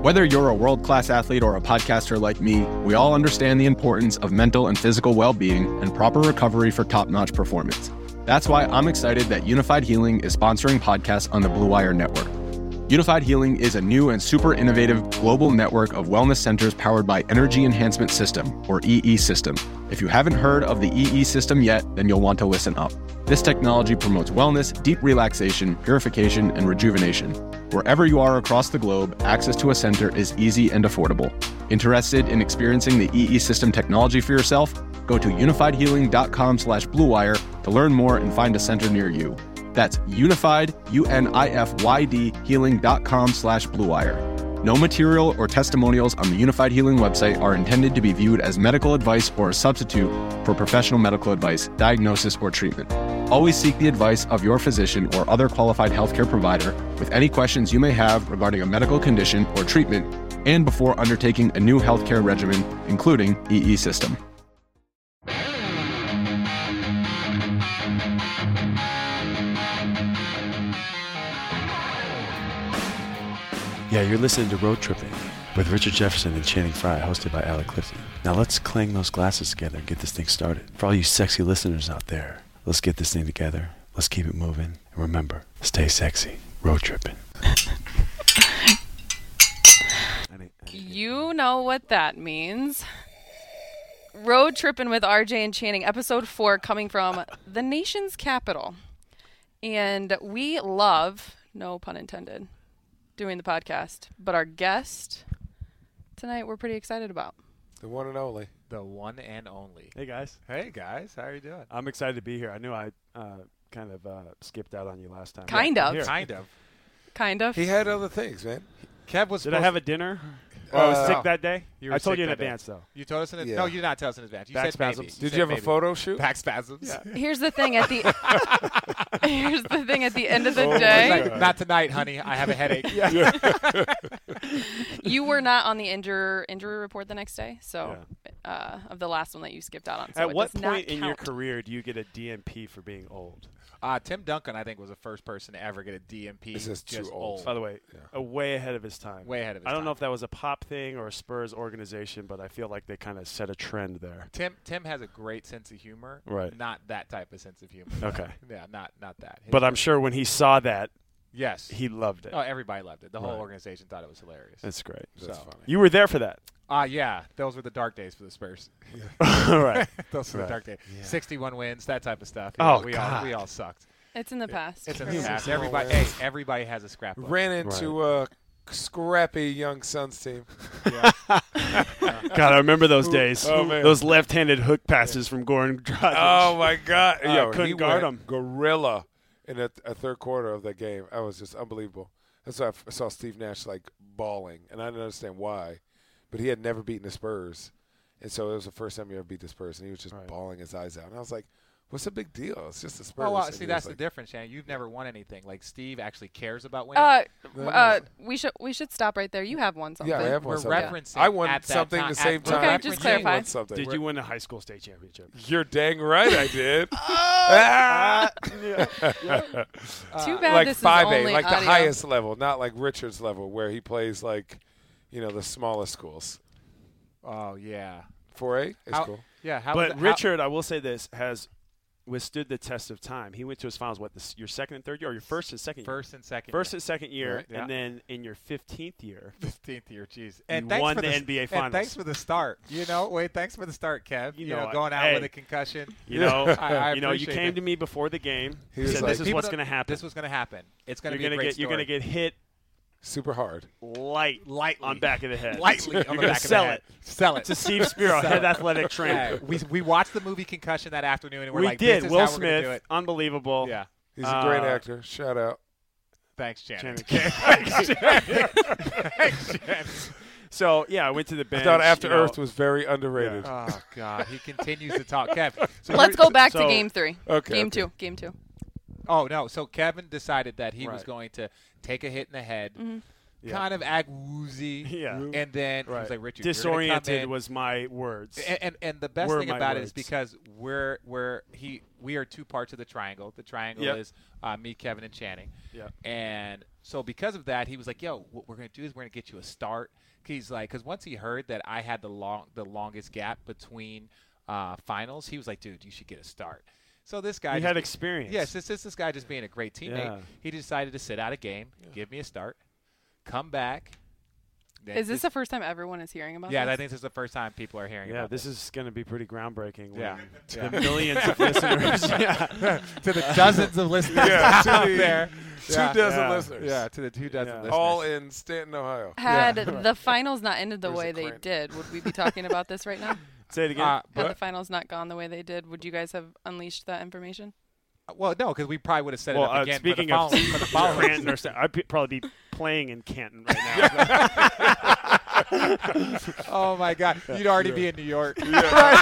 Whether you're a world-class athlete or a podcaster like me, we all understand the importance of mental and physical well-being and proper recovery for top-notch performance. That's why I'm excited that Unified Healing is sponsoring podcasts on the Blue Wire Network. Unified Healing is a new and super innovative global network of wellness centers powered by Energy Enhancement System, or EE System. If you haven't heard of the EE System yet, then you'll want to listen up. This technology promotes wellness, deep relaxation, purification, and rejuvenation. Wherever you are across the globe, access to a center is easy and affordable. Interested in experiencing the EE System technology for yourself? Go to unifiedhealing.com/bluewire to learn more and find a center near you. That's unified, UNIFYD, healing.com/bluewire. No material or testimonials on the Unified Healing website are intended to be viewed as medical advice or a substitute for professional medical advice, diagnosis, or treatment. Always seek the advice of your physician or other qualified healthcare provider with any questions you may have regarding a medical condition or treatment and before undertaking a new healthcare regimen, including EE System. Yeah, you're listening to Road Tripping with Richard Jefferson and Channing Frye, hosted by Alec Clifton. Now let's clang those glasses together and get this thing started. For all you sexy listeners out there, let's get this thing together. Let's keep it moving. And remember, stay sexy. Road tripping. You know what that means. Road Tripping with RJ and Channing, episode 4, coming from the nation's capital. And we love, no pun intended, doing the podcast. But our guest tonight we're pretty excited about. The one and only. The one and only. Hey, guys. Hey, guys. How are you doing? I'm excited to be here. I knew I kind of skipped out on you last time. Kind of. Kind of. He had other things, man. Kev was Did I have a dinner? I was sick that day? I told you in advance, though. You told us in advance? Yeah. No, you did not tell us in advance. You Back said maybe. spasms. Did you have a photo shoot? Back spasms. Yeah. Here's the thing at the here's the thing at the end of the Oh, day. my Like, God. not tonight, honey. I have a headache. You were not on the injury report the next day, so of the last one that you skipped out on. So At it what does not point in your count. career do you get a DMP for being old? Tim Duncan, I think, was the first person to ever get a DMP. This is too old. By the way, way ahead of his time. Way ahead of his I don't time. know if that was a Pop thing or a Spurs organization, but I feel like they kind of set a trend there. Tim has a great sense of humor. Right. Not that type of sense of humor. Okay. Yeah, not that. But I'm sure when he saw that, Yes. he loved it. Oh, everybody loved it. The whole Right. organization thought it was hilarious. That's great. That's So. funny. You were there for that. Yeah. Those were the dark days for the Spurs. All right. Those were the Right. dark days. Yeah. 61 wins, that type of stuff. Oh, we God. all sucked. It's in the past. It's in He the was past. so Everybody has a scrapbook. Ran into a scrappy young Suns team. Yeah. God, I remember those days. Oh, man. Those left-handed hook passes from Goran Dragic. Oh, my God. couldn't he guard went him. gorilla in a third quarter of that game. That was just unbelievable. That's why I saw Steve Nash, like, bawling, and I didn't understand why. But he had never beaten the Spurs, and so it was the first time he ever beat the Spurs, and he was just bawling his eyes out. And I was like, what's the big deal? It's just the Spurs. Oh, well, And see, he that's was the like, difference, Shannon. You've never won anything. Like, Steve actually cares about winning. We should stop right there. You have won something. Yeah, I have We're won something. referencing I won at that something time- the same at- time. Okay, just you clarify. won something. Did you win a high school state championship? You're dang right I did. Too bad Like this is 5A, only like audio. the highest level, not like Richard's level, where he plays like, the smallest schools. Oh, yeah. 4A is How- cool. Yeah. How But was it- Richard, I will say this, has withstood the test of time. He went to his finals, your second and third year, or your first and second year? First and second. First and second year, Right, yeah. and then in your 15th year, 15th year, jeez. You thanks won for the s- NBA And Finals. thanks for the start. Thanks for the start, Kev. You You know, know, going out hey. with a concussion. you know, I you appreciate came that. to me before the game. He You was said like- this is People what's don't- going to happen. This was going to happen. It's going to be You're a great You're gonna story. get hit Super hard. lightly on back of the head. lightly on You're the gonna back of the sell head. it. Sell it to Steve Spiro, Sell head it. athletic trainer. Yeah, we watched the movie Concussion that afternoon, and we're We like, did. this is Will how we're gonna do Smith, it. unbelievable. Yeah. He's a great Uh, actor. Shout out. Thanks, Shannon. Channing. Thanks, Shannon. So yeah, I went to the I bench. thought After you know. Earth was very underrated. Oh, God. He continues to talk. Kev. So Let's go back to so- game 3. Okay, Game okay. 2. Game 2. Oh, no. So Kevin decided that he was Right. going to take a hit in the head, kind of act woozy. Yeah. And then he Right. was like, Richard, you're gonna come Disoriented in. was my words. And the best Were thing my about it words. is because we are two parts of the triangle. The triangle Yep. is me, Kevin, and Channing. Yeah. And so because of that, he was like, "Yo, what we're gonna do is we're gonna get you a start." He's like, because once he heard that I had the longest gap between finals, he was like, "Dude, you should get a start." So this guy He had experience. Yes, this guy just being a great teammate. Yeah. He decided to sit out a game, give me a start, come back. then Is this just- the first time everyone is hearing about Yeah, this? I think this is the first time people are hearing Yeah, about this is going to be pretty groundbreaking. Yeah. when Yeah. The millions of listeners. Yeah. to the dozens of listeners Yeah, to out the there. 2 Yeah. dozen Yeah. listeners. Yeah, to the 2 dozen Yeah. listeners. All in Stanton, Ohio. Had Yeah. the finals not ended the There's a way they cramp. did, would we be talking about this right now? Say it again. Had the But, finals not gone the way they did, would you guys have unleashed that information? well, no, because we probably would have set well, it up again speaking for the of following. For the following Canton or I'd probably be playing in Canton right now. oh my God, you'd already be in New York. And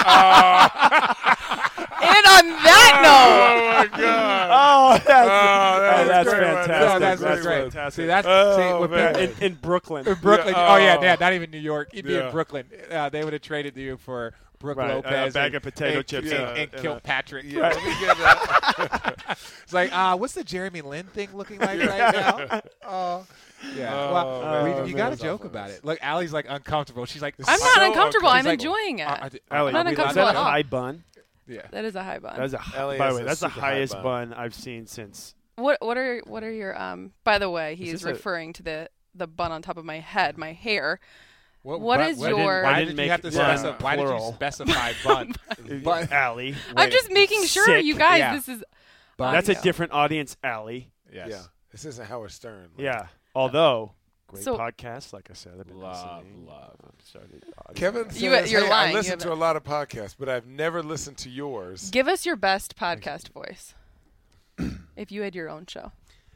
on that Oh, my God. Oh, that that's was great. fantastic. No, that's That's great. fantastic. See, that's Oh, with man. people- in Brooklyn. in Brooklyn. Yeah, Oh yeah, oh. yeah, not even New York. You'd be Yeah. in Brooklyn. They would have traded you for Brooke Right, a Lopez, bag and- of potato and, chips and, and a- and and Kilpatrick. Yeah, let me get that. It's like, what's the Jeremy Lin thing looking like right now? Oh, yeah. Oh, well, man. you got to That's joke awful. about it. Look, Allie's like uncomfortable. She's like, I'm So not uncomfortable. She's I'm like, enjoying it. Allie, not is uncomfortable that at a all. high bun? Yeah. That is a high bun. That is Ellie by has the way, a that's the super high highest bun. bun I've seen since. What are your By the way, he Is is this a- referring to the bun on top of my head, my hair. What What is why your- Why I did didn't you make have to it specify? Why did you plural. specify bun? Bun. Allie. I'm wait. just making sure, Sick. you guys. Yeah. This is Bun. That's a Yeah. different audience, Allie. Yes. Yeah. This isn't Howard Stern. Like, Yeah. Although, great So- podcast, like I said, I've been Love, listening. love. Started Kevin says, You're hey, lying. I You listen to haven't- a lot of podcasts, but I've never listened to yours. give us your best podcast voice. If you had your own show.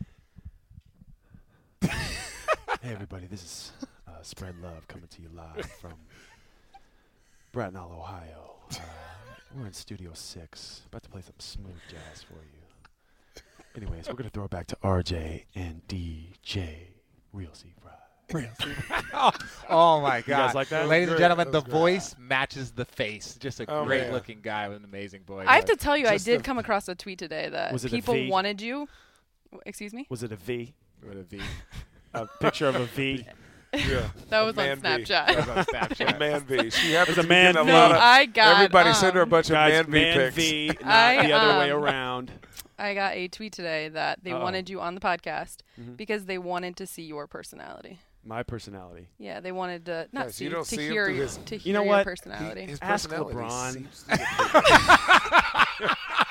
Hey, everybody, this is Spread Love coming to you live from Bracknell, Ohio. We're in Studio 6, about to play some smooth jazz for you. Anyways, we're going to throw it back to RJ and DJ Real C Fry. Oh my God! guys like that? Ladies and Great. gentlemen, That the was great. voice matches the face. Just a Oh, great man. looking guy with an amazing voice. I have to tell you, I Just did the- come across a tweet today that Was it a people V? wanted you. Excuse me? Was it a V? With a V. A picture of a V? Yeah. That A was on man V. Snapchat. That was on Snapchat. Man V. She happens It's a to be man getting a V. lot of. I got Everybody send her a bunch of Guys, man V pics. V, not I, the other way um, around. I got a tweet today that they Uh-oh. wanted you on the podcast Mhm. because they wanted to see your personality. My personality. Yeah, they wanted to not Guys, see you don't to see him hear through your, his- to hear You know your what? personality. His Ask personality LeBron. seems to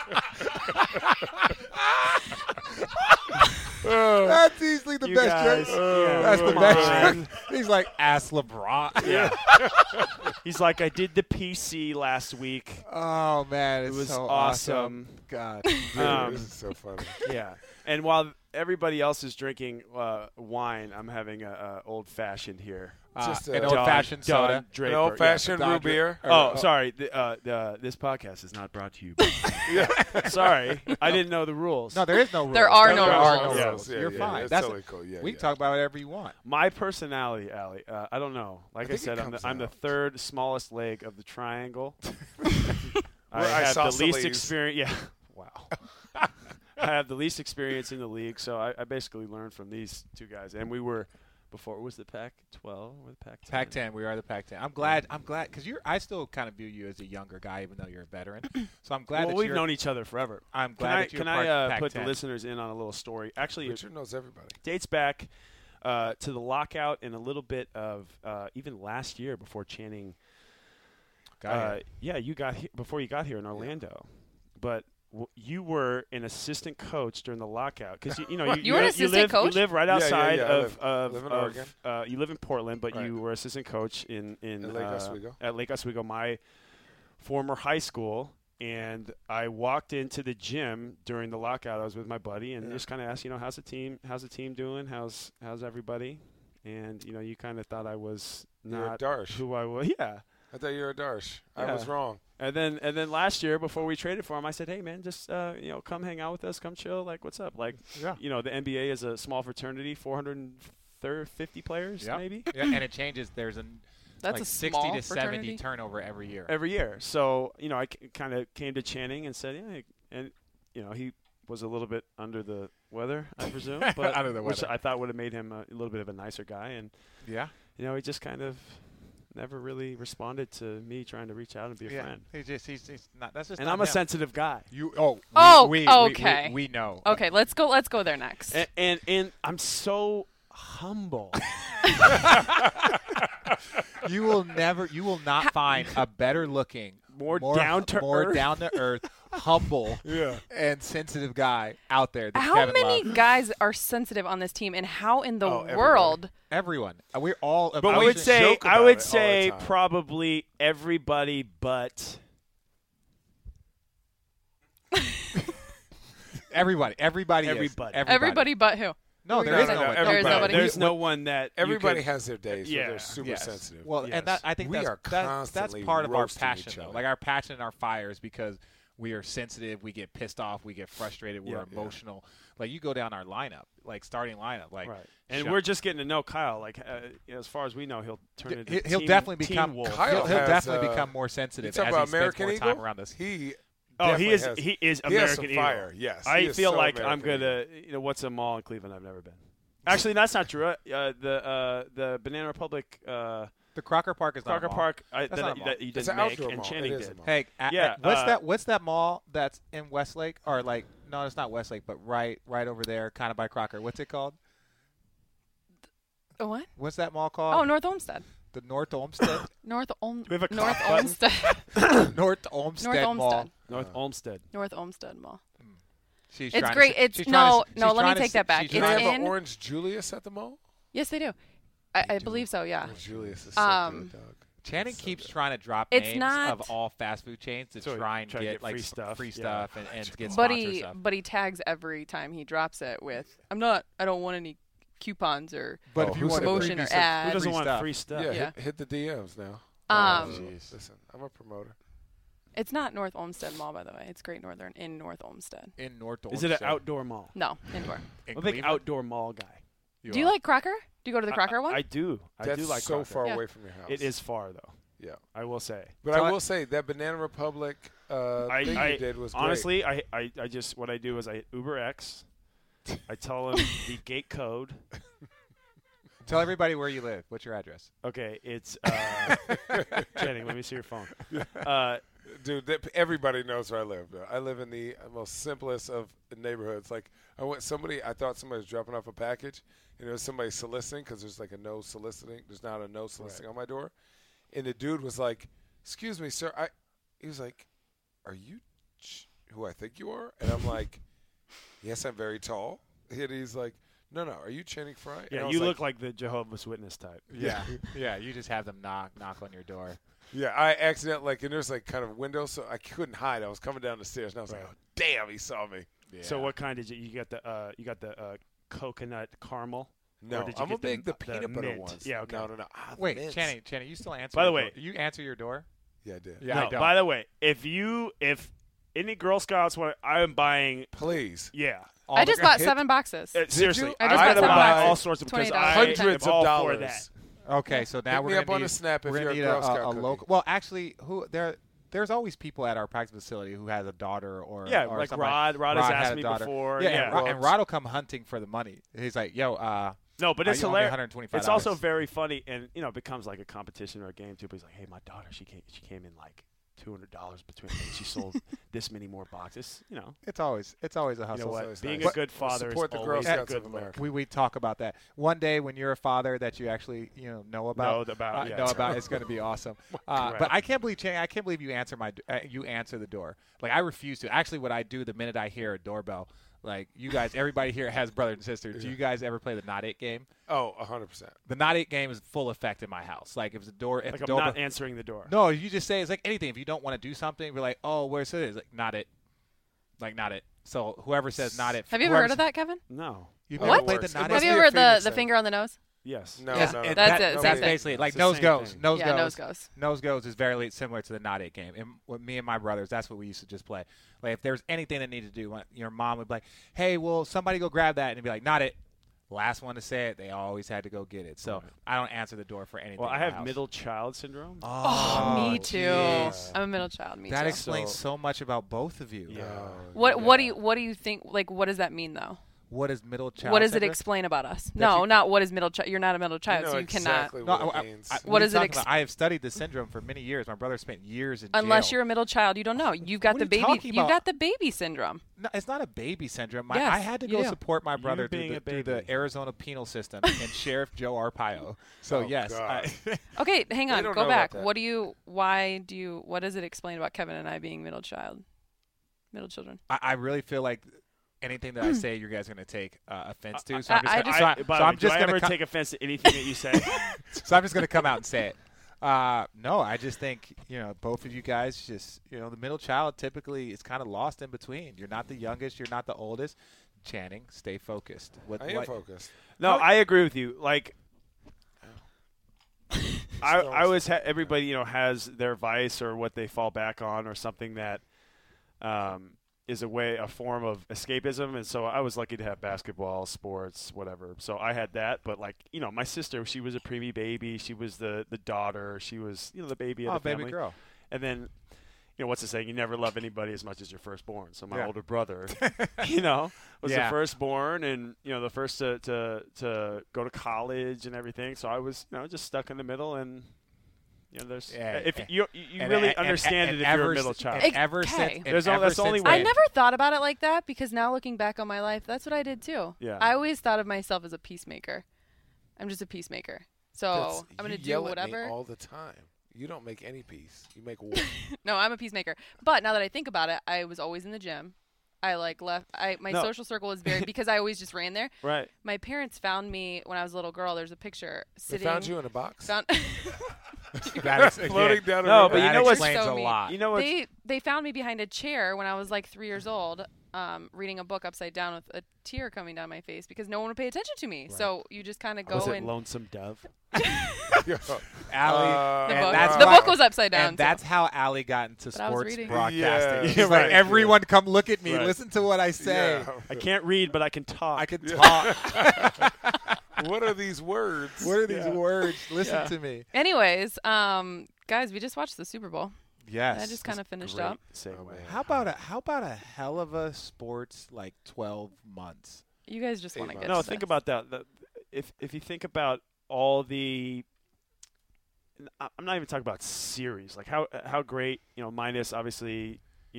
That's easily the You best guys, joke. yeah, That's the come best on. joke. He's like, ask LeBron. Yeah. He's like, I did the PC last week. Oh man, It it's was so awesome. God. Dude, this is so funny. Yeah. And while everybody else is drinking wine, I'm having a old fashioned here. Just an a old fashioned Don soda. Draper. An old fashioned Don root beer. Oh, sorry. This podcast is not brought to you. Sorry, I didn't know the rules. No, there is no rules. There are There no are rules. no Yeah. rules. Yeah, You're yeah, fine. It's That's totally cool. Yeah, we yeah. can talk about whatever you want. My personality, Allie. I don't know. Like I think it said, comes I'm the out. third smallest leg of the triangle. I We're have the least isosceles. experience. Yeah. Wow. I have the least experience in the league, so I basically learned from these two guys. And we were before. Was the Pac-12 or the Pac-10? Pac-10, we are the Pac-10. I'm glad because I still kind of view you as a younger guy, even though you're a veteran. So I'm glad Well, that we've you're. known each other forever. I'm glad that you're Can part of I put the Pac-10. listeners in on a little story? Actually, it Richard knows everybody. dates back to the lockout and a little bit of even last year before Channing. Got it. Yeah, you got before you got here in Orlando, but you were an assistant coach during the lockout because you know You were an assistant coach? You live right Yeah, yeah, outside yeah, I live in of Oregon. you live in Portland, but Right. you were assistant coach in At Lake Oswego. At Lake Oswego, my former high school. And I walked into the gym during the lockout. I was with my buddy and just kind of asked, how's the team doing? How's everybody? And you kind of thought I was You're a not Darsh. who I was. Yeah. I thought you were a Darsh. I Yeah. was wrong. And then last year, before we traded for him, I said, "Hey man, just come hang out with us, come chill. Like, what's up? Like, Yeah. the NBA is a small fraternity, 50 players Yep. maybe Yeah, and it changes. There's That's like a 60 small to 70 fraternity. turnover every year. every year. So I kind of came to Channing and said, yeah, and he was a little bit under the weather, I presume, but Under the which weather. I thought would have made him a little bit of a nicer guy, and Yeah. he just kind of never really responded to me trying to reach out and be a friend. He's not. That's just. And not I'm a him. sensitive guy. Okay. We know. Okay, let's go there next. And I'm so humble. You will not find a better looking, More down to earth, humble, Yeah. and sensitive guy out there than How Kevin many Love. guys are sensitive on this team, and how in the everybody. world? Everyone. We're all. But I I would would say joke about it all the time. probably everybody but everybody. Everybody. Everybody but who? No, there No, is no, no no, one. There is nobody. There's no one that you Everybody could- has their days where Yeah. they're super Yes. sensitive. Well, Yes. and that I think We are that's constantly part of our roasting passion, each though. other. Like our passion and our fires, because we are sensitive, we get pissed off, we get frustrated, we're Yeah. emotional. Like you go down our lineup, like starting lineup, like Right. And Sha- we're just getting to know Kyle. Like as far as we know, he'll turn into he'll Teen- definitely Teen become Wolf. Kyle he'll has, definitely become more You sensitive talk as about he spends American more Eagle? time around us. He Oh, he is. definitely He is he has American some Eagle. fire. Yes, I he is feel so like I'm American gonna. Eagle. What's a mall in Cleveland I've never been? Actually, that's not true. The Banana Republic The Crocker Park is not Crocker a mall. Park That's not a mall. that you It's didn't an make outdoor and mall. Channing It is a did. mall. Hey, Yeah, what's that mall that's in Westlake or like no, it's not Westlake, but right over there, kind of by Crocker. What's it called? What? What's that mall called? Oh, North Olmsted. The North Olmsted. North we have a North cop button? Olmsted. North Olmsted North Mall. Olmsted. North Olmsted. North Olmsted Mall. She's It's trying great. To, It's she's no. trying to, Let she's me trying to take say- that back. she's Do It's they trying- have in. an Orange Julius at the mall? Yes, they do. I believe so. Yeah. Orange Julius is so Um, good, dog. Channing So keeps good. trying to drop It's names not- of all fast food chains to So try and try to get get like free stuff. free Yeah. stuff and get But sponsor he stuff. but he tags every time he drops it with I don't want any coupons or But Oh, if who you want said that? promotion or preview ad. Who doesn't free want stuff. free stuff? Yeah, Yeah. Hit the DMs now. jeez. Listen, I'm a promoter. It's not North Olmsted Mall, by the way. It's Great Northern in North Olmsted. in North Is it an Olmsted. outdoor mall? No, indoor. In I'm a big Cleveland? outdoor mall guy. Do you like Crocker? Do you go to the Crocker I, one? I do. I That's do like so Crocker. far Yeah. away from your house. It is far though. Yeah. I will say. But So I I- will say that Banana Republic thing you did was great. honestly, I just what I do is I Uber X. I tell them the gate code. Tell everybody where you live. What's your address? Okay, it's Channing. Let me see your phone. Dude, everybody knows where I live. Though. I live in the most simplest of neighborhoods. Like I thought somebody was dropping off a package, and it was somebody soliciting because there's like a no soliciting. There's not a no soliciting on my door, and the dude was like, "Excuse me, sir." He was like, "Are you who I think you are?" And I'm like, "Yes, I'm very tall." And he's like, "No, are you Channing Frye?" And I Yeah, was you look like the Jehovah's Witness type. Yeah. Yeah, you just have them knock on your door. Yeah, I accidentally and there's like kind of windows, so I couldn't hide. I was coming down the stairs, and I was like, "Oh, damn, he saw me." Yeah. So what kind did you got the coconut caramel? No, Or did you I'm get a big the the peanut butter mint? ones. Yeah, okay. No. Wait, Mints. Channing, you still answer By the your way- door? You answer your door? Yeah, I did. Yeah, no, I don't. by the way, if any Girl Scouts want, I am buying. Please. Yeah, All I the just guys- bought 7 boxes. seriously, you? I just I'm bought gonna some buy boxes. all sorts of because $20. I Hundreds am of all dollars. for that. Okay, so now Hit we're me gonna up on need, the Snap if we're you're gonna a need Girl Scout a cookie. local. Well, actually, there's always people at our practice facility who has a daughter or Yeah, or like somebody. Rod has had asked a me daughter. before. Yeah, Yeah, and Rod will come hunting for the money. He's like, "Yo, no, but it's you owe me hilarious. $125. It's also very funny, and it becomes like a competition or a game too. But he's like, "Hey, my daughter, she came in like $200 between them. She sold this many more boxes." It's always a You hustle. know what? always Being nice. a good father Support is the Girl always Scouts good of look. America. We talk about that one day when you're a father that you actually know about. Yeah. Know about. It's going to be awesome. Correct. But I can't believe Channing. I can't believe you answer you answer the door. Like I refuse to. Actually, what I do the minute I hear a doorbell, like you guys, everybody here has brothers and sisters. Do you guys ever play the not it game? Oh, 100%. The not it game is full effect in my house. Like if the door, if Like the I'm doorbell, not answering the door. no, you just say it's like anything. If you don't want to do something, we're like, oh, where's it? It's like not it. Like not it. So whoever says not it. Have you ever heard of that, Kevin? No. You've Oh, never it played works. the It not must Have it. you be a ever Phoenix the thing. finger on the nose? Yes. No, Yes, no. and That's it. That's That's it. basically it. Like It's the nose same goes. thing. Nose Yeah, goes. nose goes. Nose goes is very similar to the not it game. And with me and my brothers, that's what we used to just play. Like if there's anything that needed to do, your mom would be like, "Hey, will somebody go grab that?" And it'd be like, "Not it." Last one to say it, they always had to go get it. So I don't answer the door for anything. Well, I in my have house. middle child syndrome. Oh, me too. jeez. I'm a middle child. Me That too. explains so much about both of you. Yeah. What do you think? Like, what does that mean though? What is middle child? What does it syndrome? explain about us? That No, you- not what is middle child. You're not a middle child, You know so you exactly cannot. what No, it means. What are does you it talking about? I have studied the syndrome for many years. My brother spent years in Unless jail. you're a middle child, you don't know. You've got What the are you baby. talking You've about? got the baby syndrome. No, it's not a baby syndrome. Yes, I had to you go do. support my brother being through a through the baby. Arizona penal system and Sheriff Joe Arpaio. So Oh, yes, God. Okay, hang They on. don't Go know back. about that. What does it explain about Kevin and I being middle children? I really feel like anything that I say, you guys are going to take offense to. So I- I'm just I gonna, just- so, By so the way, I'm do just I going ever to take offense to anything that you say? so I'm just going to come out and say it. No, I just think, both of you guys just, the middle child typically is kind of lost in between. You're not the youngest. You're not the oldest. Channing, stay focused. I am focused. No, I agree with you. Like, I always everybody has their vice or what they fall back on or something that is a form of escapism. And so I was lucky to have basketball, sports, whatever. So I had that. But my sister, she was a preemie baby. She was the daughter. She was the baby of the family. baby girl. And then. What's the saying? You never love anybody as much as your firstborn. So my Yeah. older brother, was Yeah. the firstborn, and the first to go to college and everything. So I was just stuck in the middle, and there's if you really understand it if you're a middle child. And ever Okay. since, and That's ever the only since way. I then- never thought about it like that because now looking back on my life, that's what I did too. Yeah. I always thought of myself as a peacemaker. I'm just a peacemaker. So That's- I'm going to you do yell at me whatever. all the time. You don't make any peace. You make war. No, I'm a peacemaker. But now that I think about it, I was always in the gym. I my No. social circle was very because I always just ran there. Right. My parents found me when I was a little girl. There's a picture They sitting. found you in a box. Found That is, Floating again, down a No, river. but you that know what's- explains So a mean. lot. You know what? they found me behind a chair when I was like 3 years old, reading a book upside down with a tear coming down my face because no one would pay attention to me. So you just kind of go Was it and Lonesome Dove? Allie, the and book, that's the why- book was upside down. And that's how Allie got into But I was sports reading. broadcasting. Yeah. She's Yeah, like, right. everyone come look at me. Right. Listen to what I say. Yeah. I can't read, but I can talk. I can talk. What are these words? What are these Yeah. words? Listen Yeah. to me. Anyways, guys, we just watched the Super Bowl. Yes. That just kind of finished Great up. segue. Oh, man. How about a hell of a sports like 12 months? You guys just want to get No, to think this. about that. If you think about all the, I'm not even talking about series. Like how great, minus obviously,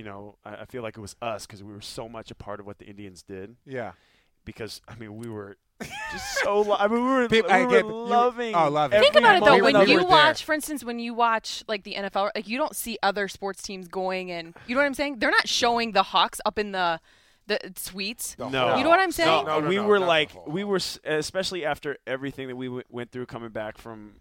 I feel like it was us because we were so much a part of what the Indians did. Yeah. Because we were just so. We were People- loving. loving. Think about it every though. We When were you there. watch, for instance, when you watch like the NFL, like you don't see other sports teams going and you know what I'm saying. They're not showing the Hawks up in the suites. The No. whole- You know what I'm saying? No, we were not like the whole. we were especially after everything that we went through coming back from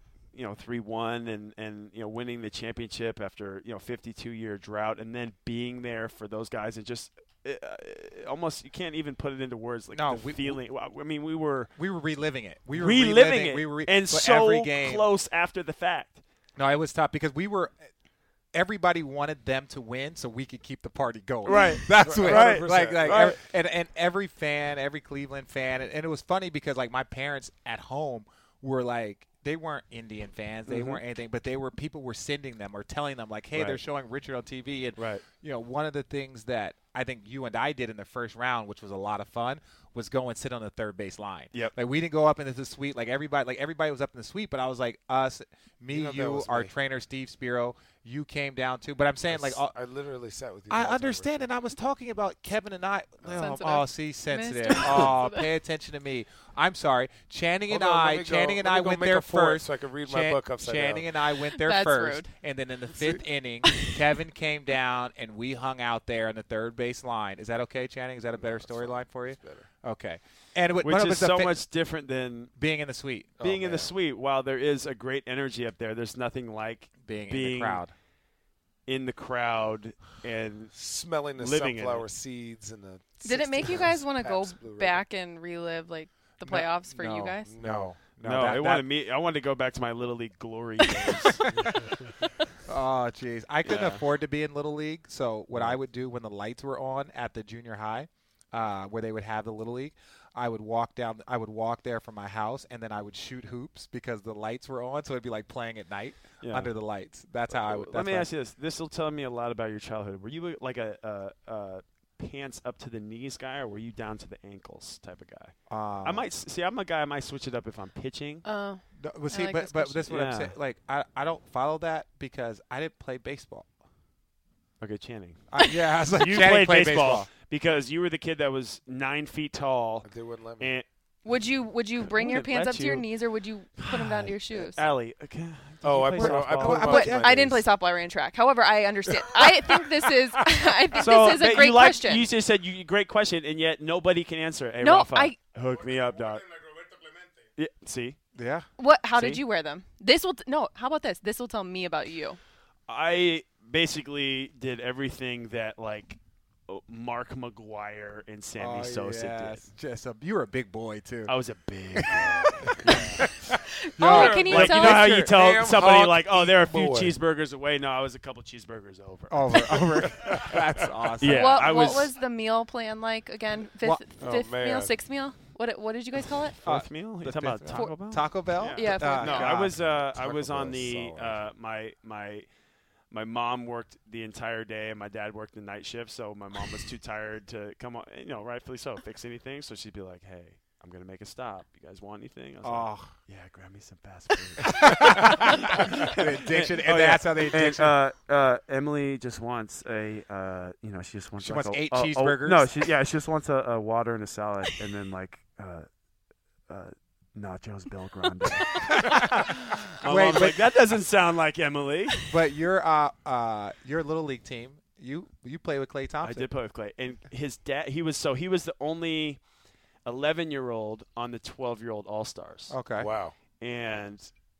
3-1 and winning the championship after 52-year drought and then being there for those guys and just almost you can't even put it into words like No, the feeling. I mean, we were reliving it. We were reliving it We were and but so every game. close after the fact. No, it was tough because everybody wanted them to win so we could keep the party going. Right. That's what. Right. Like Right. and every fan, every Cleveland fan, and it was funny because like my parents at home were like they weren't Indian fans, they weren't anything, but people were sending them or telling them like, hey, Right. they're showing Richard on TV, and Right. one of the things that I think you and I did in the first round, which was a lot of fun, was go and sit on the third base line. Yep. Like we didn't go up into the suite like everybody was up in the suite, but I was like us, me, You know, that you, was our me. trainer Steve Spiro, you came down too. But I'm saying like I literally sat with you. I the whole time, understand, Richard. and I was talking about Kevin and I. Sensitive. Oh, see, sensitive. Mr. Oh, Sensitive. pay attention to me. I'm sorry. Channing and Hold on, let I, me go- Channing and let me I go went make there a fort first. so I can read my book upside Channing down. and I went there That's first, rude. and then in the fifth inning, Kevin came down and we hung out there on the third base line. Is that okay, Channing? Is that a better storyline for you? It's better. Okay. And it, Which but it is was the so fa- much different than being in the suite, being in the man. suite. While there is a great energy up there, there's nothing like being in being the crowd. in the crowd and Smelling the Living in sunflower it. seeds and the. Did it make you 60 guys want to go Pabst Blue Ribbon. back and relive like the playoffs for you No. guys? No. No, that- I wanted to go back to my Little League glory days. Oh, jeez. I couldn't afford to be in Little League, so what I would do when the lights were on at the junior high, where they would have the Little League, I would walk there from my house, and then I would shoot hoops because the lights were on, so it'd be like playing at night under the lights. That's how I would. Let me ask you this. This will tell me a lot about your childhood. Were you like a pants up to the knees guy, or were you down to the ankles type of guy? I'm a guy. I might switch it up if I'm pitching. But this like is what I'm saying. Like I don't follow that because I didn't play baseball. Okay, Channing. I was like, You Channing played baseball because you were the kid that was 9 feet tall. They wouldn't let me. And Would you bring your wouldn't pants let up to your you. knees, or would you put them down to your shoes? Allie, okay. Oh, I play put softball? them up to my I didn't play knees. softball. I ran track. However, I understand. I think this is. So this is a but great question. You just said great question, and yet nobody can answer it. Hey, No, Rafa, I- hook me up, dog. Yeah, see, Yeah. What? How did See? you wear them? This will. No. How about this? This will tell me about you. I basically did everything that like Mark McGuire and Sammy Sosa did. You were a big boy too. I was a big. Oh, can you like tell you know how us? you tell Ham somebody hock like, oh, they're a few boy. cheeseburgers away. No, I was a couple cheeseburgers over. over. That's awesome. Yeah, what was- was the meal plan like again? Fifth Oh, man. meal, sixth meal? What did you guys call it? Fourth meal? You the talking about fifth- Taco Bell? Taco Bell? Yeah, fourth No, meal. I was I Taco was on Bell is the solid. my mom worked the entire day and my dad worked the night shift, so my mom was too tired to come on, rightfully so, fix anything. So she'd be like, "Hey, I'm gonna make a stop. You guys want anything?" I was like, "Yeah, grab me some fast food." The addiction, Oh, and yeah. that's how the addiction. And, Emily just wants she just wants She like wants 8 a- cheeseburgers? No, she just wants a water and a salad, and then like nachos Bill Grande. My Wait, mom's like, that doesn't sound like Emily. But your little league team, you play with Klay I Thompson. did play with Clay, and his dad. He was the only 11-year-old on the 12-year-old All Stars, Okay. Wow. and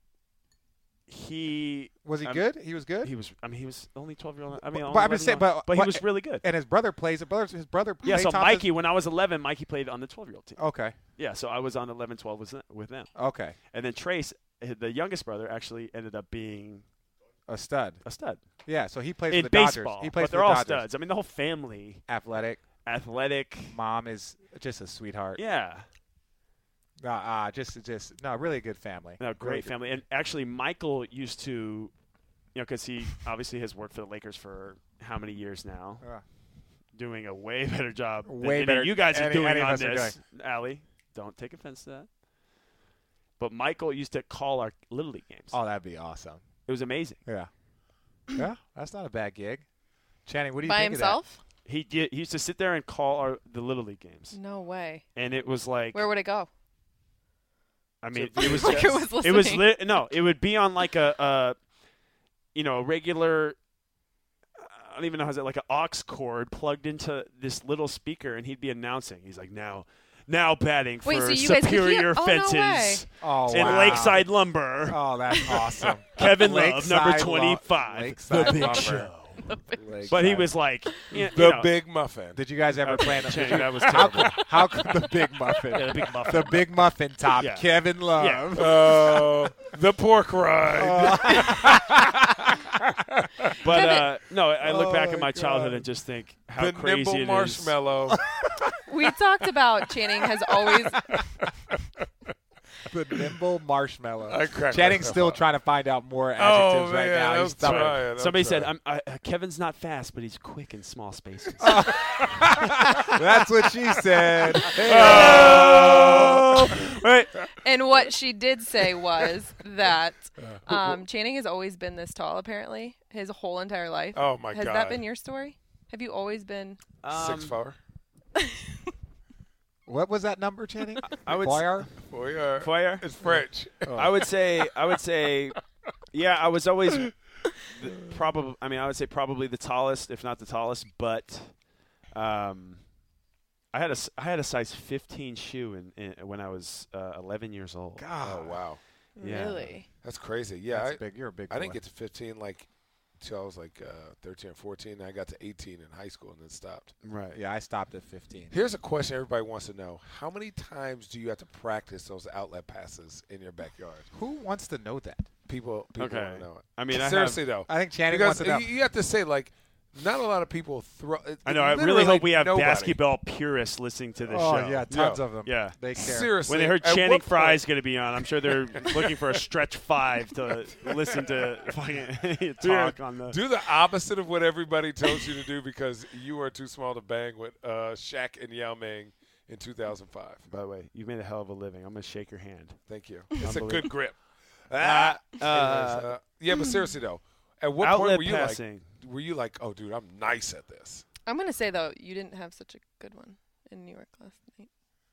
he Was he good? He was good. He was. I mean, he was only 12-year-old. I mean, But only I'm just saying, 11-year-old. but he was really good. And his brother plays. His brother. Yeah, Klay so Thompson- Mikey, when I was 11, Mikey played on the 12-year-old team. Okay. Yeah, so I was on 11-12 with them. Okay. And then Trace, the youngest brother, actually ended up being A stud. a stud Yeah. So he plays in for the baseball. Dodgers. He plays but for they're the all Dodgers. studs. I mean, the whole family, Athletic. athletic. Mom is just a sweetheart. Yeah, Really a good family. no, Really great good. family. And actually, Michael used to, because he obviously has worked for the Lakers for how many years now, doing a way better job than Way any better- of you guys are any doing of on us are this. Allie, don't take offense to that. But Michael used to call our Little League games. Oh, that'd be awesome. It was amazing. Yeah. Yeah. That's not a bad gig. Channing, what do you By think himself? He used to sit there and call the Little League games, No way. and it was like, Where would it go? I mean, it was Like it was it was listening. no, it would be on like a regular. I don't even know how to say it, like an aux cord plugged into this little speaker, and he'd be announcing. He's like, now batting Wait, for so you guys could Superior hear- oh, no Fences way. that? Oh, and wow. Lakeside Lumber. Oh, that's awesome. Kevin Love, number Lakeside 25, Lakeside the Big Lumber. Show. Lakeside. But he was like, The Big Muffin. Did you guys ever play in Channing, that was how, terrible. how could the Big Muffin? Yeah, the Big Muffin. The Big Muffin top. Yeah. Kevin Love. Yeah. Oh, the pork ride. But no, I look back Oh, at my my childhood God. and just think how The crazy nimble it is. marshmallow. We talked about Channing has always. The nimble marshmallow. I cracked Channing's myself still up. trying to find out more Oh, adjectives right man, now. I'm He's stubborn. trying. Somebody said, Kevin's not fast, but he's quick in small spaces. That's what she said. Oh! Right. And what she did say was that Channing has always been this tall, apparently, his whole entire life. Oh, my Has God. that been your story? Have you always been? 6'4". What was that number, Channing? I would Foyer? Foyer? It's French. I would say, yeah, I was always probably. I mean, I would say probably the tallest, if not the tallest. But I had a size 15 shoe when I was 11 years old. God. Oh, wow. Yeah. Really? That's crazy. Yeah, That's big. You're a big I didn't boy. get to 15 till I was 13 or 14. And I got to 18 in high school and then stopped. Right. Yeah, I stopped at 15. Here's a question everybody wants to know. How many times do you have to practice those outlet passes in your backyard? Who wants to know that? People Okay. want to know it. I mean, Seriously, though. I think Channing Because wants to know. you have to say, not a lot of people throw. I know. I really literally hope we have nobody. basketball purists listening to this show. Oh yeah, tons of them. Yeah. They care. Seriously, When they heard at Channing what Frye's point- going to be on, I'm sure they're looking for a stretch 5 to listen to fucking talk on the. Do the opposite of what everybody tells you to do because you are too small to bang with Shaq and Yao Ming in 2005. By the way, you've made a hell of a living. I'm going to shake your hand. Thank you. It's a Unbelievable. good grip. Uh, Yeah, but seriously though, at what Outlet point were you passing. like? Were you like, oh, dude, I'm nice at this? I'm gonna say though, you didn't have such a good one in New York last night.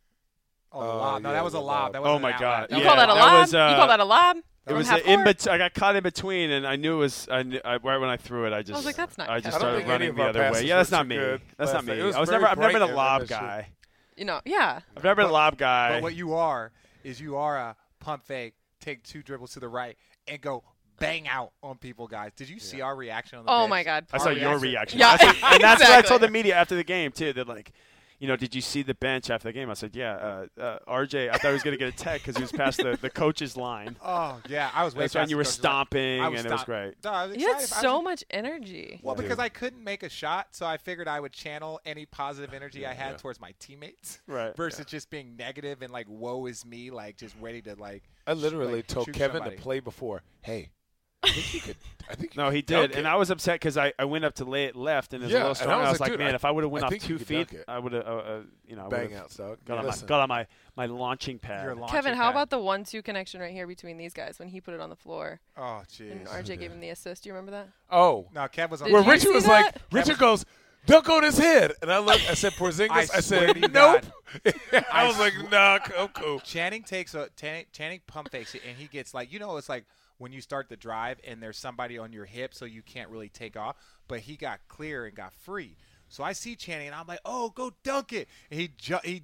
Oh, lob. No, yeah, that was a the lob. lob. That Oh wasn't my an God. outlet. You Yeah, call that a that lob? was, You call that a lob? It From was half the in court? bet- I got caught in between, and I knew it was. Right when I threw it, I just. was like, that's not I just Kevin. I don't started think any running of the our other way. passes Yeah, that's were not too me. good That's not last night. me. It was I was very never. I've never been a bright lob and that guy. You know, yeah. I've never been a lob guy. But what you are is you are a pump fake, take 2 dribbles to the right, and go bang out on people, guys. Did you see our reaction on the Oh bench? my God. I saw your reaction. Yeah, And that's what I exactly. told the media after the game too. They're like, did you see the bench after the game? I said, yeah. RJ, I thought he was going to get a tech because he was past the coach's line. Oh yeah, I was way That's when past you the were coach's line. stomping, I and it was stomp- great. No, I was You had excited. I was- so much energy. Well, because I couldn't make a shot, so I figured I would channel any positive energy I had towards my teammates, Right. Versus just being negative and like, woe is me, like just ready to like. I literally like, told shoot Kevin somebody. to play before. Hey, I think you could. I think you No, he could dunk did, and it. I was upset because I went up to lay it left, and it was Yeah, a little and strong. I I was was like, like, dude, man, if I would have went I off think you 2 could feet, dunk it. I would have, bang outs, dog. got Listen. on my launching pad. Your launching Kevin, how pad. about the 1-2 connection right here between these guys when he put it on the floor Oh and jeez. RJ gave him the assist? Do you remember that? Oh, No, Kev was on. Did where you Richard see was like, that? Richard goes, dunk on his head, and I looked. I said, Porzingis. I I swear said, to you nope. God. I was like, nah, I'm cool. Channing takes Channing pump fakes it, and he gets like, it's like when you start the drive and there's somebody on your hip, so you can't really take off. But he got clear and got free. So I see Channing, and I'm like, oh, go dunk it. And he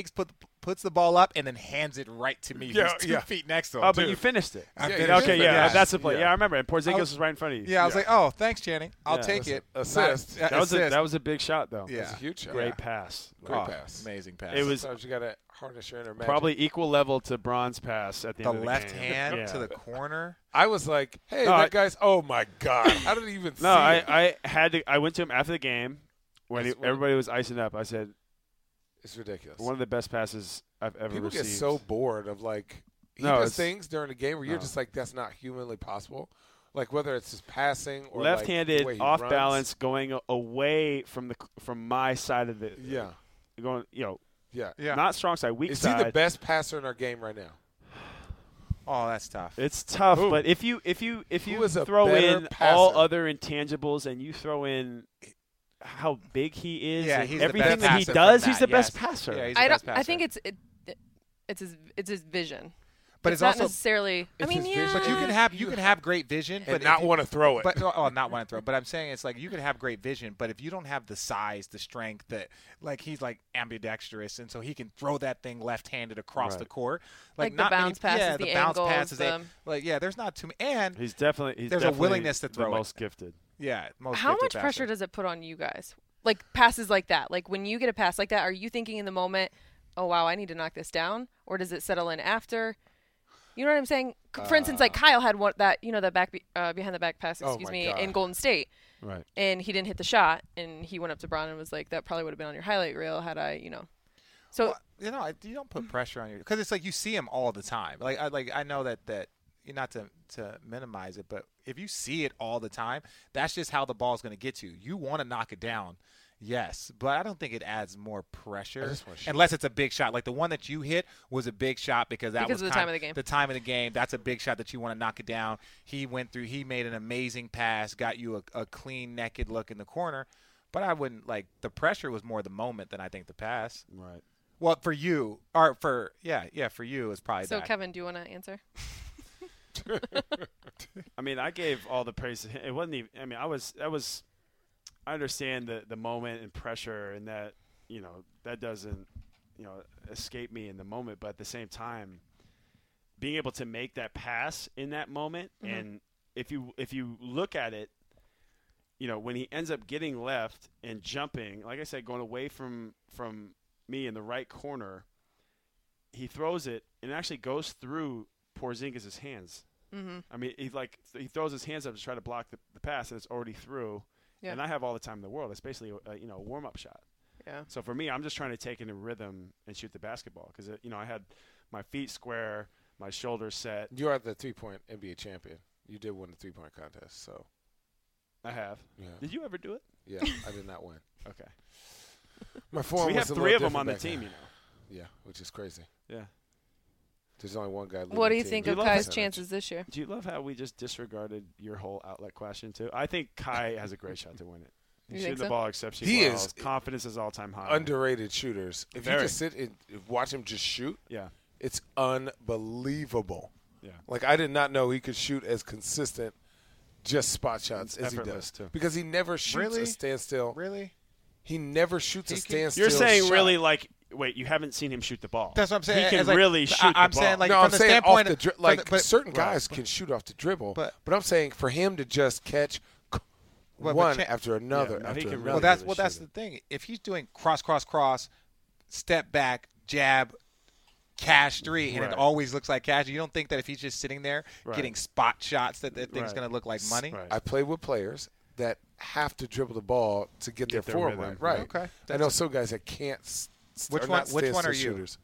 puts the ball up and then hands it right to me. Yeah, He's 2 yeah. feet next to him. Oh, but you finished it. I Yeah, finished yeah, Okay, it. yeah, Yeah. that's the play. Yeah. Yeah, I remember. And Porzingis I was right in front of you. Yeah, I was like, oh, thanks, Channing. I'll Yeah. take it. Assist. Not- That was a big shot though. Yeah. That's a huge shot. Great pass. Great Oh, pass. Amazing pass. It was Sometimes you gotta harness your inner magic. probably equal level to Bron's pass at the the end of the left game. hand Yeah. to the corner. I was like, hey, No, that I- guy's. Oh my God! How did he even see No, it? I had to. I went to him after the game when That's what- everybody was icing up. I said, It's ridiculous. one of the best passes I've ever People received. get so bored of like he No, does it's- things during the game where you're no. just like, that's not humanly possible. Like whether it's just passing or left-handed, like, the way he off runs. balance, going away from my side of the. Yeah, Going, yeah. Yeah. not strong side, weak Is side. he the best passer in our game right now? Oh, that's tough. It's tough, Who? but if you Who is a throw better in passer? all other intangibles and you throw in how big he is, Yeah, and he's the everything best that he passer from does, he's that, the best yes. passer. Yeah, he's the I best don't. I passer. think it's his vision. But it's it's not also- necessarily. I It's mean, his yeah. vision. But you can have great vision, And but not if you- want to throw it. But not want to throw. But I'm saying it's like you can have great vision, but if you don't have the size, the strength, that like he's like ambidextrous, and so he can throw that thing left-handed across Right. the court, Like the not many- bounce passes, yeah, the bounce angles, passes, the- like yeah, there's not too many, and He's there's a definitely willingness to the throw it. most gifted. yeah, most How gifted much passer. pressure does it put on you guys? Like passes like that. Like when you get a pass like that, are you thinking in the moment, "Oh wow, I need to knock this down," or does it settle in after? You know what I'm saying? For instance, like Kyle had one that that back behind the back pass, Oh excuse my me, God. in Golden State, Right. and he didn't hit the shot, and he went up to Bron and was like, "That probably would have been on your highlight reel had I, So Well, you don't put pressure on you because it's like you see him all the time. I know that you're not to minimize it, but if you see it all the time, that's just how the ball's going to get you. You want to knock it down, yes, but I don't think it adds more pressure just wanna shoot. unless it's a big shot. Like the one that you hit was a big shot because Because was of the time of the game. The time of the game, that's a big shot that you want to knock it down. He went through. He made an amazing pass, got you a clean, naked look in the corner. But I wouldn't like the pressure was more the moment than I think the pass. Right. Well, for you, or for for you is probably so that. Kevin, do you want to answer? I mean, I gave all the praise to him. It wasn't even. I mean, I understand the moment and pressure, and that that doesn't escape me in the moment. But at the same time, being able to make that pass in that moment, and if you look at it, when he ends up getting left and jumping, like I said, going away from me in the right corner, he throws it and it actually goes through Porzingis' hands. Mm-hmm. I mean, he throws his hands up to try to block the pass, and it's already through. Yeah. and I have all the time in the world. It's basically a warm-up shot. Yeah. So for me, I'm just trying to take it in rhythm and shoot the basketball because I had my feet square, my shoulders set. You are the 3-point NBA champion. You did win the 3-point contest, so. I have. Yeah. Did you ever do it? Yeah, I did not win. Okay. My form We was have a 3 little of them on the different team, back then. Yeah, which is crazy. Yeah. There's only one guy leading What do the you team. think Do of you love Kai's percentage. chances this year? Do you love how we just disregarded your whole outlet question too? I think Kai has a great shot to win it. He's You shooting think the so? ball exceptionally He well. is- His confidence is all-time high. Underrated shooters. If you Very. just sit and watch him just shoot, Yeah. it's unbelievable. Yeah. Like, I did not know he could shoot as consistent just spot shots It's as he effortless, does. too. Because he never shoots Really? a standstill. Really? He never shoots a He can- standstill You're saying shot. really like wait, you haven't seen him shoot the ball. That's what I'm saying. He can It's like- really shoot I'm the saying, ball. like, no, from I'm the saying off standpoint the of- dribble. from Like, the- but- certain right. guys can shoot off the dribble. But- I'm saying for him to just catch But one Cha- after another no, he after can another. really Well, that's shoot that's it. the thing. If he's doing cross, step back, jab, cash three, and Right. it always looks like cash, you don't think that if he's just sitting there Right. getting spot shots that thing's Right. going to look like money? Right. I play with players that have to dribble the ball to get their their form rhythm. right. Okay. I know some guys that can't. Which are one- not which one standstill are you? Shooters.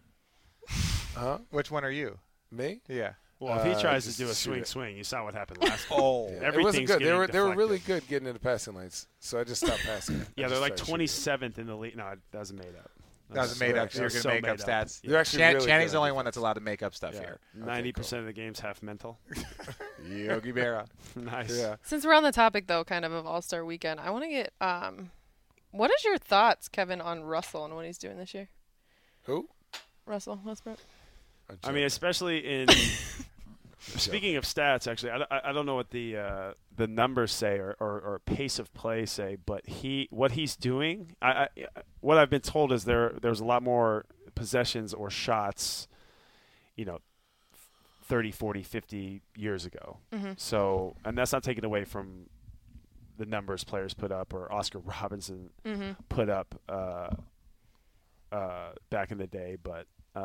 Huh? Which one are you? Me? Yeah. Well, if he tries to just do a shoot swing, it. you saw what happened last time. Oh. Yeah. It Everything's wasn't good. They getting were deflected. really good getting into passing lanes, so I just stopped passing. Yeah, I they're just like tried to shoot it. 27th in the league. No, that was made up. That was made up, so you're going to make up stats. They're actually really Channing's good the only at one that's allowed to make up stuff Yeah, here. 90% of the game's half mental. Yogi Berra. Nice. Yeah. Since we're on the topic, though, kind of All-Star Weekend, I want to get what is your thoughts, Kevin, on Russell and what he's doing this year? Who? Russell Westbrook. I mean, especially in speaking of stats, actually, I don't know what the numbers say or pace of play say, but what he's doing, what I've been told is there's a lot more possessions or shots, 30, 40, 50 years ago. Mm-hmm. So, and that's not taken away from the numbers players put up or Oscar Robinson Mm-hmm. put up back in the day, but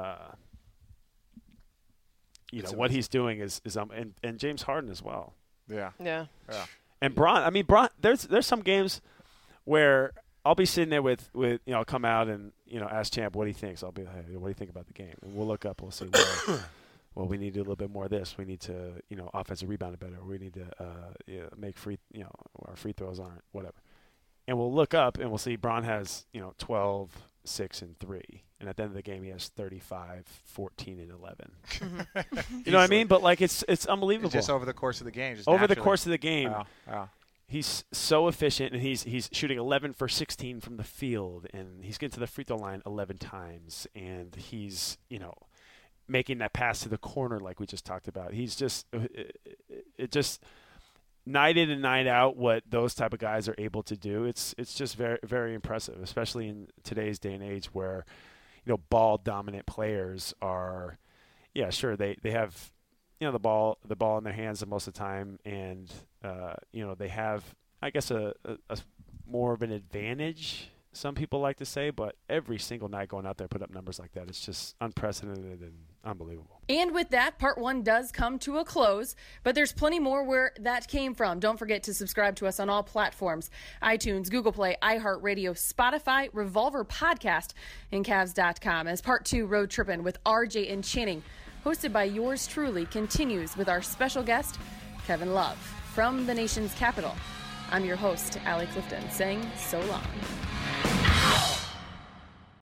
what he's doing is and James Harden as well. Yeah. Yeah. And Bron, there's some games where I'll be sitting there with I'll come out and ask Champ what he thinks. I'll be like, hey, what do you think about the game? And we'll look up. We'll say, well, we need to do a little bit more of this. We need to offensive rebound it better. We need to make our free throws aren't whatever. And we'll look up and we'll see Bron has 12, 6, and 3. And at the end of the game, he has 35, 14, and 11. You know what I mean? But it's unbelievable. Just over the course of the game. Just Over the naturally. course of the game, Wow. he's so efficient, and he's shooting 11 for 16 from the field, and he's getting to the free throw line 11 times, and he's making that pass to the corner like we just talked about. He's just it just night in and night out what those type of guys are able to do. It's just very, very impressive, especially in today's day and age where ball dominant players are sure they have the ball in their hands most of the time, and they have, I guess, a more of an advantage, some people like to say, but every single night going out there put up numbers like that, it's just unprecedented and unbelievable. And with that, part one does come to a close, but there's plenty more where that came from. Don't forget to subscribe to us on all platforms: iTunes, Google Play, iHeartRadio, Spotify, Revolver Podcast, and Cavs.com. As part two, Road Trippin' with RJ and Channing, hosted by yours truly, continues with our special guest, Kevin Love, from the nation's capital. I'm your host, Allie Clifton, saying so long.